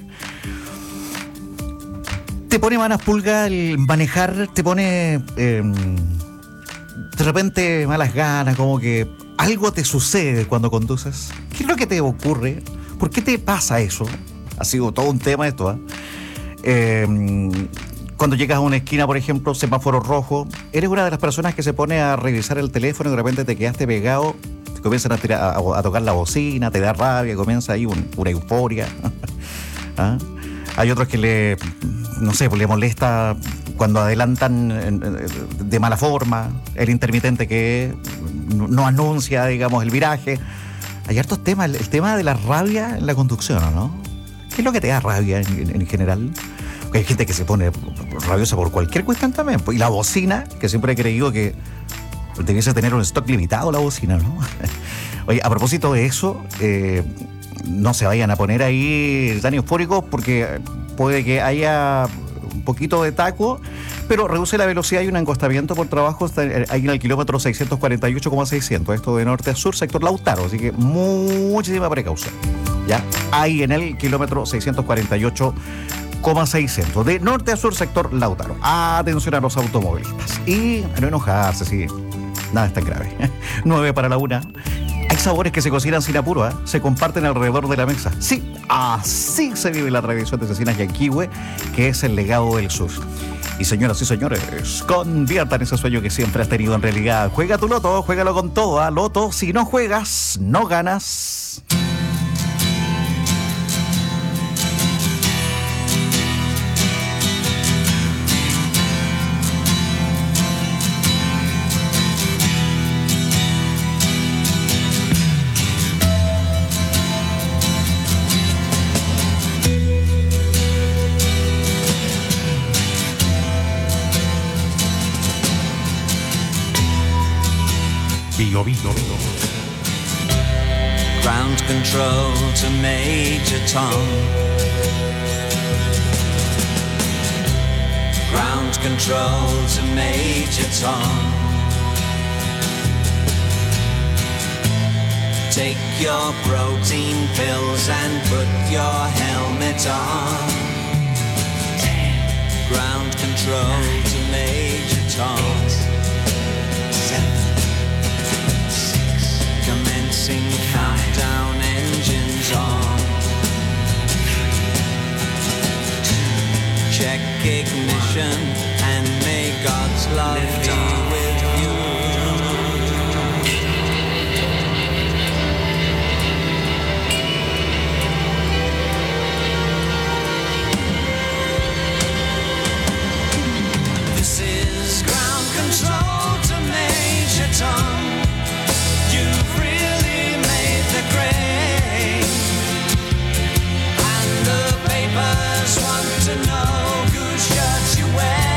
¿Te pone malas pulgas el manejar? ¿Te pone eh, de repente malas ganas? Como que algo te sucede cuando conduces. ¿Qué es lo que te ocurre? ¿Por qué te pasa eso? Ha sido todo un tema esto, ¿eh? Eh, Cuando llegas a una esquina, por ejemplo, semáforo rojo, eres una de las personas que se pone a revisar el teléfono y de repente te quedaste pegado, te comienzan a, tirar, a, a tocar la bocina, te da rabia, comienza ahí un, una euforia. ¿Ah? Hay otros que le, no sé, pues le molesta cuando adelantan de mala forma, el intermitente que no anuncia, digamos, el viraje. Hay hartos temas, el, el tema de la rabia en la conducción, ¿no? ¿Qué es lo que te da rabia en, en, en general? Hay gente que se pone rabiosa por cualquier cuestión también. Y la bocina, que siempre he creído que debiese tener un stock limitado la bocina, ¿no? Oye, a propósito de eso, eh, no se vayan a poner ahí tan eufóricos porque puede que haya un poquito de taco, pero reduce la velocidad y un encostamiento por trabajo ahí en el kilómetro seiscientos cuarenta y ocho coma seiscientos, esto de norte a sur, sector Lautaro, así que muchísima precaución, ¿ya? Ahí en el kilómetro seiscientos cuarenta y ocho seiscientos, de norte a sur, sector Lautaro. Atención a los automovilistas. Y a no enojarse, sí, nada es tan grave. nueve para la una. Hay sabores que se cocinan sin apuro, ¿eh? Se comparten alrededor de la mesa. Sí, así se vive la tradición de Cecinas Yanquihue, que es el legado del sur. Y señoras y señores, conviertan ese sueño que siempre has tenido en realidad. Juega tu loto, juégalo con todo, ¿eh? Loto, si no juegas, no ganas.
Bio Bio.
Ground control to Major Tom. Ground control to Major Tom. Take your protein pills and put your helmet on. Ground control to Major Tom. Commencing countdown, engines on. Check ignition and may God's love be with you. This is ground control to Major Tom. You've really made the grade, and the papers want to know whose shirt you wear.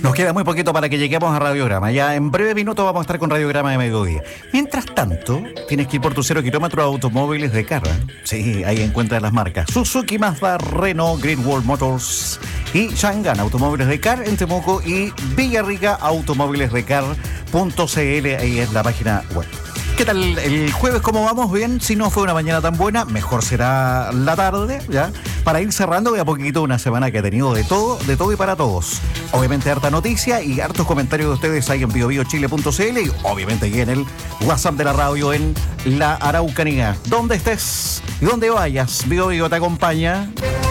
Nos queda muy poquito para que lleguemos a Radiograma. Ya en breve minutos vamos a estar con Radiograma de mediodía. Mientras tanto, tienes que ir por tu cero kilómetro a Automóviles de Carra. Sí, ahí encuentras las marcas Suzuki, Mazda, Renault, Green World Motors y Chang'an Automóviles de Car en Temuco y Villarrica Automóviles de Car punto c l. Ahí es la página web. ¿Qué tal el jueves? ¿Cómo vamos? Bien, si no fue una mañana tan buena, mejor será la tarde, ¿ya? Para ir cerrando de a poquito una semana que ha tenido de todo, de todo y para todos. Obviamente harta noticia y hartos comentarios de ustedes ahí en bio bio chile punto c l y obviamente aquí en el WhatsApp de la radio en la Araucanía. Donde estés y donde vayas, Bio Bio te acompaña.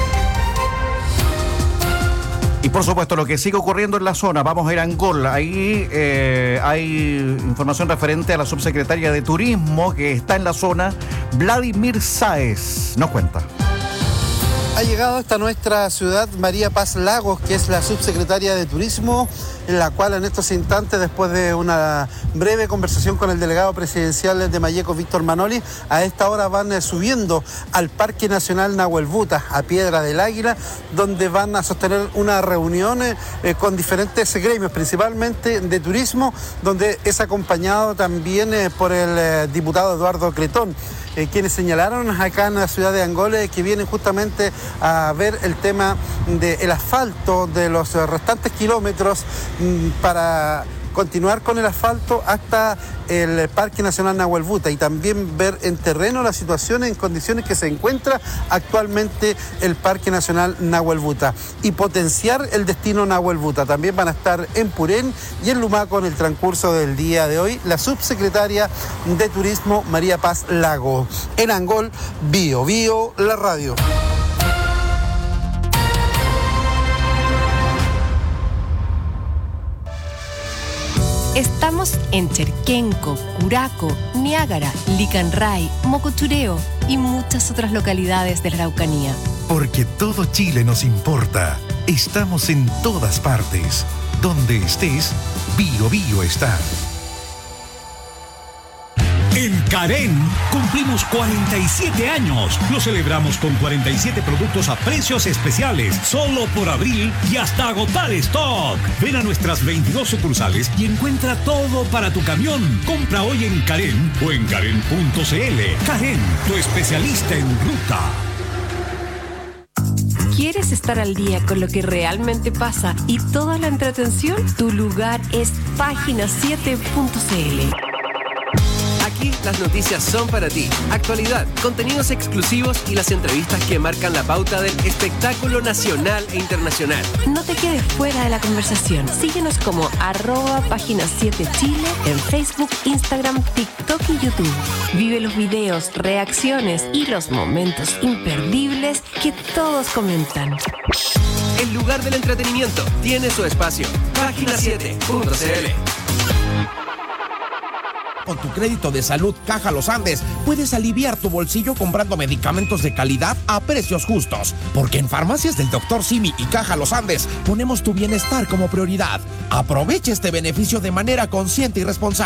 Y por supuesto lo que sigue ocurriendo en la zona, vamos a ir a Angola, ahí eh, hay información referente a la subsecretaria de Turismo que está en la zona, Vladimir Sáez, nos cuenta.
Ha llegado hasta nuestra ciudad María Paz Lagos, que es la subsecretaria de Turismo, en la cual en estos instantes, después de una breve conversación con el delegado presidencial de Malleco, Víctor Manoli, a esta hora van eh, subiendo al Parque Nacional Nahuel Buta, a Piedra del Águila, donde van a sostener una reunión eh, con diferentes gremios, principalmente de turismo, donde es acompañado también eh, por el eh, diputado Eduardo Cretón. Eh, quienes señalaron acá en la ciudad de Angola que vienen justamente a ver el tema del asfalto de los restantes kilómetros mmm, para continuar con el asfalto hasta el Parque Nacional Nahuel Buta y también ver en terreno la situación en condiciones que se encuentra actualmente el Parque Nacional Nahuel Buta y potenciar el destino Nahuel Buta. También van a estar en Purén y en Lumaco en el transcurso del día de hoy la subsecretaria de Turismo María Paz Lago. En Angol, Bio Bio, la radio.
Estamos en Cherquenco, Curaco, Niágara, Licanray, Mocochureo y muchas otras localidades de la Araucanía.
Porque todo Chile nos importa. Estamos en todas partes. Donde estés, Bio Bio está.
En Carén cumplimos cuarenta y siete años. Lo celebramos con cuarenta y siete productos a precios especiales, solo por abril y hasta agotar stock. Ven a nuestras veintidós sucursales y encuentra todo para tu camión. Compra hoy en Carén o en carén punto c l. Carén, tu especialista en ruta.
¿Quieres estar al día con lo que realmente pasa y toda la entretención? Tu lugar es página siete punto c l.
Aquí las noticias son para ti. Actualidad, contenidos exclusivos y las entrevistas que marcan la pauta del espectáculo nacional e internacional.
No te quedes fuera de la conversación. Síguenos como arroba página siete Chile en Facebook, Instagram, TikTok y YouTube. Vive los videos, reacciones y los momentos imperdibles que todos comentan.
El lugar del entretenimiento tiene su espacio. página siete punto c l.
Con tu crédito de salud Caja Los Andes puedes aliviar tu bolsillo comprando medicamentos de calidad a precios justos. Porque en Farmacias del doctor Simi y Caja Los Andes ponemos tu bienestar como prioridad. Aprovecha este beneficio de manera consciente y responsable.